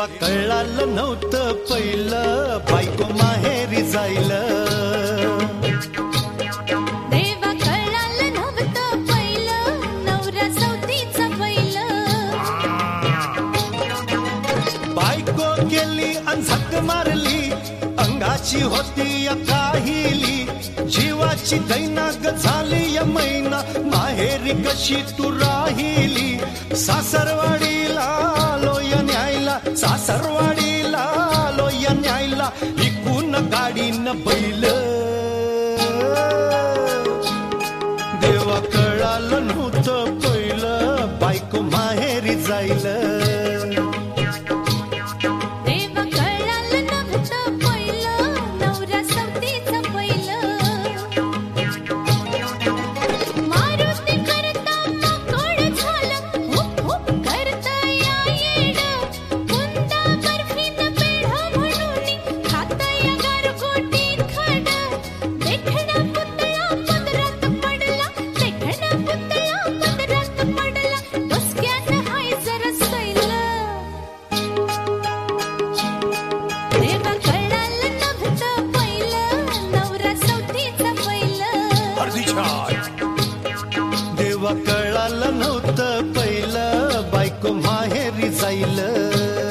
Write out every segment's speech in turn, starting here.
कळालं नव्हतं पहिलं बायको माहेरी जायलं. देवा कळालं नव्हतं पहिलं नवरा सवतीचा पहिलं. बायको गेली अन झक मारली अंगाची होती या काहिली. जीवाची दैनाग झाली या मैना माहेरी कशी तू राहिली. सासरवाडीला लोय न्यायला सासरवाडीला लोय न्यायला इकून गाडीनं बैल. देवा कळालं नव्हतं पहिलं बायको माहेरी जायलं. देवा कळालं नव्हतं पहिलं बायको माहेरी जायलं.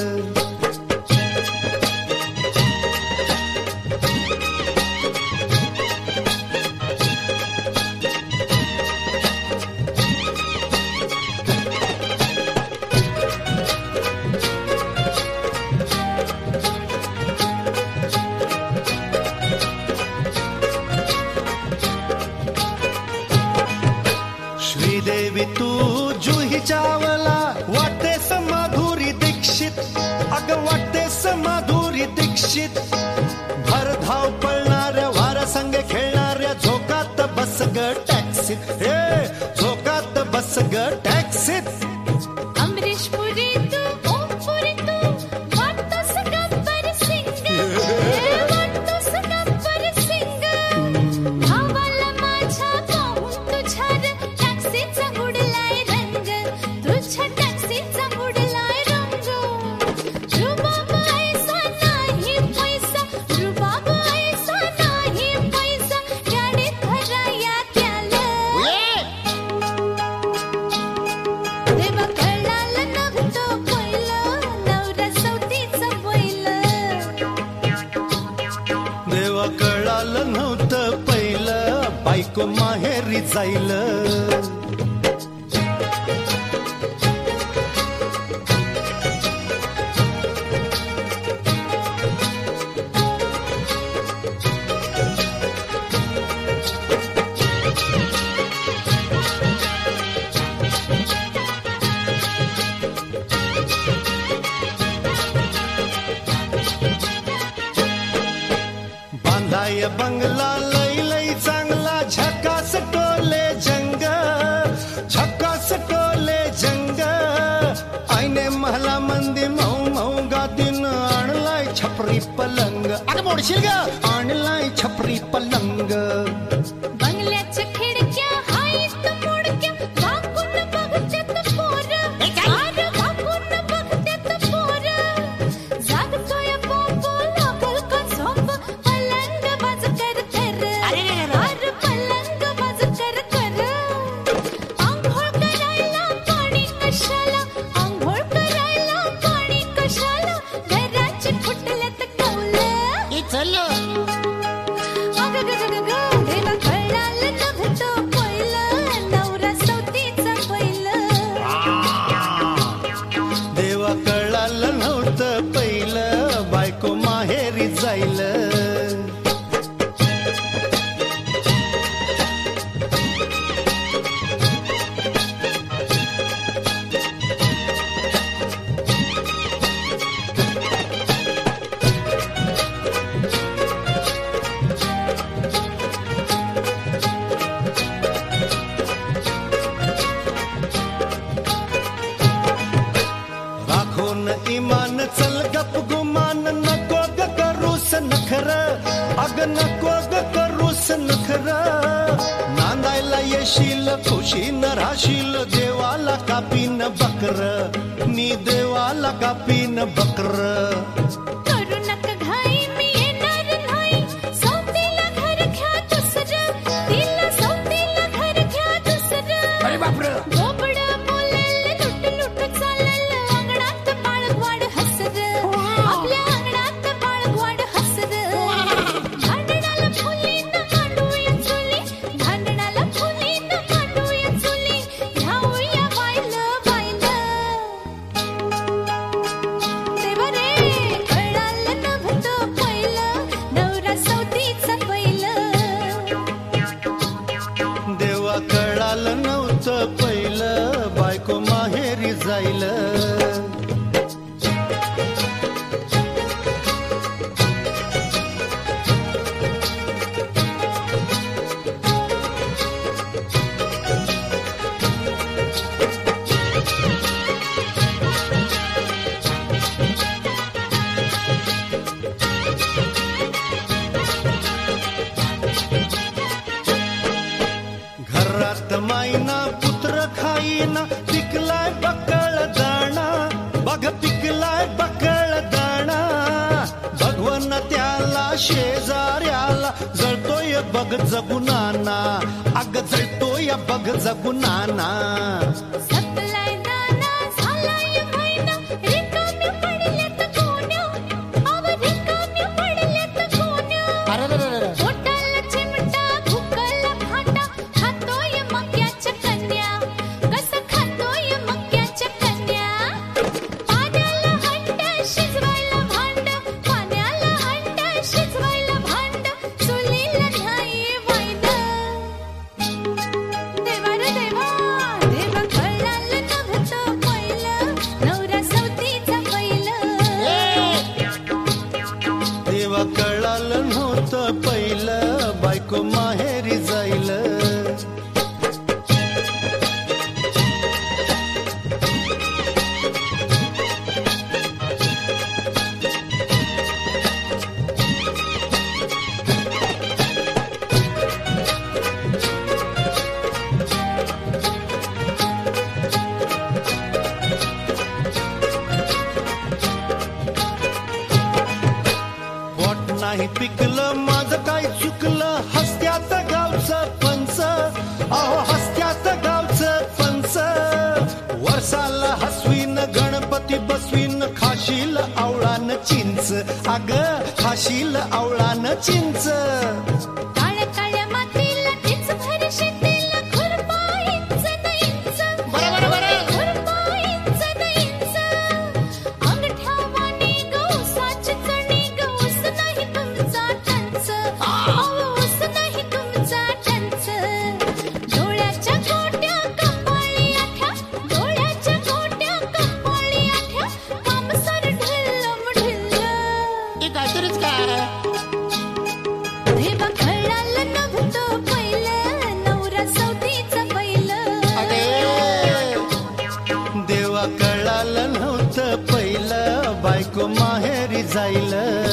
श्रीदेवी तू जुही चावला वाटेस माधुरी दीक्षित. अगं वाटेस माधुरी दीक्षित. भरधाव पळणाऱ्या वारासंग खेळणाऱ्या झोकात बस ग टॅक्सीत. हे झोकात बस ग टॅक्सीत. अमरीश पुरी तू ओम पुरी तू वाटतोस गब्बर सिंग. वाटतोस गब्बर सिंग. भावाला माझ्या पाहून तुझ्या टॅक्सीचा उडलाय रंग. तुझ्या टॅक्सीचा उडलाय रंग. रुबाब ऐसा नाही पैसा रुबाब ऐसा नाही पैसा गाडीत भराया त्याला. देवा कळालं नव्हतं पहिलं नवरा सवतीचा पहिलं. देवा कळालं नव्हतं पहिलं बायको माहेरी जायलं. बांधाय बंगला लई लई चांगला झकास टोले जंग. झकास टोले जंग. आईने महला मंदी मऊ मऊ गादीन आणलाय छपरी पलंग. अगं मोडशील ग आणलाय छपरी पलंग. बंगल्याच्या खिडक्या हायत मोडक्या वाकून बघत्यात पोरं. अरे वाकून बघत्यात पोरं. जागतोय बोंब लागल का झोप पलंग बाज कर कर. अरे पलंग बाज कर कर. आंघोळ करायला पाणी कशाला आंघोळ करायला पाणी कशाला घराची फुटल्यात कौलं. चल देवा कळालं नव्हतं पहिलं नवरा सवतीचा पहिलं. देवा कळालं नव्हतं पहिलं बायको माहेरी जायलं. राखून इमान चल गप गुमान नको ग करूस नखर. अग नको ग करूस नखर. नांदायला ये येशील खुशीनं राशील देवाला कापीन बकर मी देवाला कापीन बकर करू नका घाई मी येणार नाही सौतीला घर घ्या दुसरं तिला सौतीला घर घ्या दुसरं अरे बापरे बोबडं बोलेल लुट लुट चालेल अंगणात बाळगवाड हसर आपल्या अंगणात बाळगवाड हसर भांडणाला फुलीनं मांडूया चुली भांडणाला फुलीनं मांडूया चुली घ्याऊया वायलं वायलं देवा रे कळालं नव्हतं पहिलं नवरा सौतीचा पहिलं देवा कळालं नव्हतं पहिलं बायको माहेरी जाईल घरात मायना पुत्र खाईना पिकलाय बकळ दाणा बघ पिकलाय बकळ दाणा भगवन त्याला शेजाऱ्याला जळतोय बघ जगुनाना अग जळतोय बघ जगुनाना सपलाय दाना झालाय महिना रिकाम्या पडल्यात गोण्या अव रिकाम्या पडल्यात गोण्या अरे रे रे रे. पोटाला चिमटा भुकला फाटा खातोय मक्याच्या कन्या कसं खातोय मक्याच्या कन्या पाण्याला हंड शिजवायला भांड पाण्याला हंड शिजवायला भांड चुलीला नाही वाईड देवा रे देवा देवा कळालं नव्हतं पहिलं नवरा सौतीचा पहिलं देवा कळालं नव्हतं पहिलं बायको माहेरी जाईल पोट नाही पिकलं माझं काय चुकलं हस्त्यात गावचं पंच अहो हस्त्यात गावचं पंच वर्षाला हसवीन गणपती बसवीन खाशील आवळान चिंच अग खाशील आवळान चिंच काळ्या काळ्या मातीला तीच भर शेतीला खुरपाईंच न इंच बरं, बरं. खुरपाईंच न इंच अंगठ्यावाणी गवसाची चणी गवस नाही तुमचा टंच ऊस नाही तुमचा टंच डोळ्याच्या गोट्या कपाळी आठ्या डोळ्याच्या गोट्या कपाळी आठ्या कामसर ढिल्लम ढिल्ल हे काहीतरीच काय देवा कळालं नव्हतं पहिलं नवरा सौतीचा पहिलं अरे देवा कळालं नव्हतं पहिलं बायको माहेरी जाईल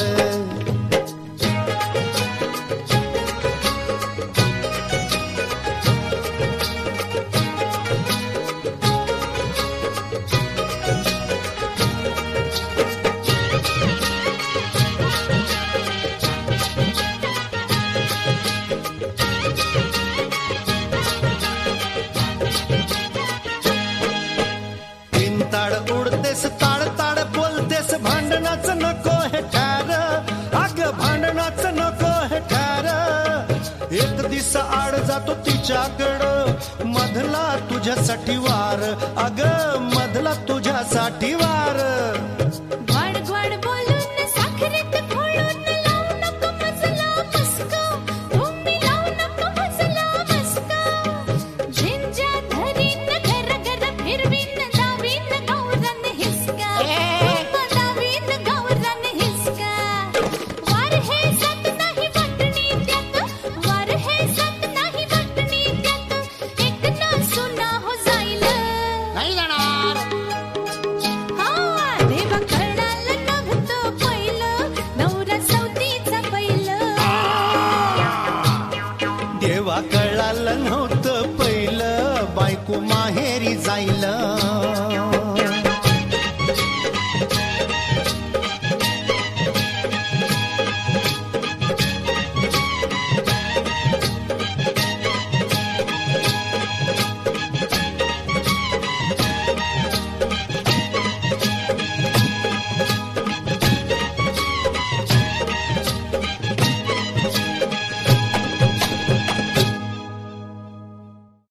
तीन ताड उडतेस ताड ताड बोलतेस भांडणाचं नको हे ठार अग भांडणाचं नको हे ठार एक दिस आड जातो तिच्याकडं मधला तुझ्यासाठी वार अग मधला तुझ्यासाठी वार ग्वाड ग्वाड बोलून साखरेत घोळून लावू नको मजला मस्का तुम्ही लावू नको मजला मस्का झिंजा धरीन घर घर फिरवीन दावीन गौरन हिसका दावीन गौरन हिसका वार हे सत नाही वाटणी त्यात वार हे सत नाही वाटणी त्यात एक ना सुना हो जाईल नाही जाणार हा कुमार